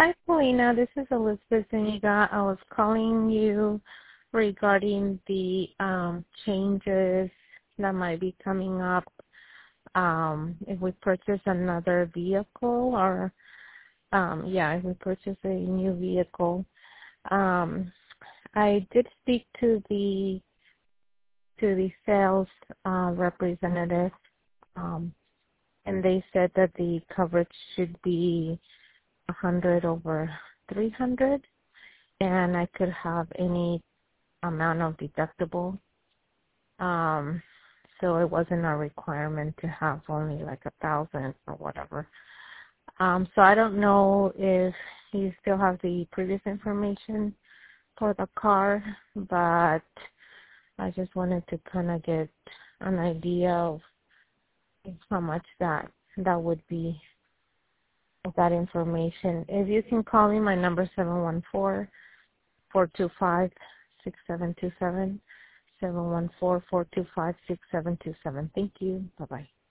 Hi, Paulina. This is Elizabeth Zuniga. I was calling you regarding the changes that might be coming up if we purchase another vehicle or, if we purchase a new vehicle. I did speak to the sales representative, and they said that the coverage should be 100 over 300, and I could have any amount of deductible. So it wasn't a requirement to have only like 1,000 or whatever. So I don't know if you still have the previous information for the car, but I just wanted to kind of get an idea of how much that would be, of that information. If you can call me, my number is 714-425-6727, 714-425-6727. Thank you. Bye-bye.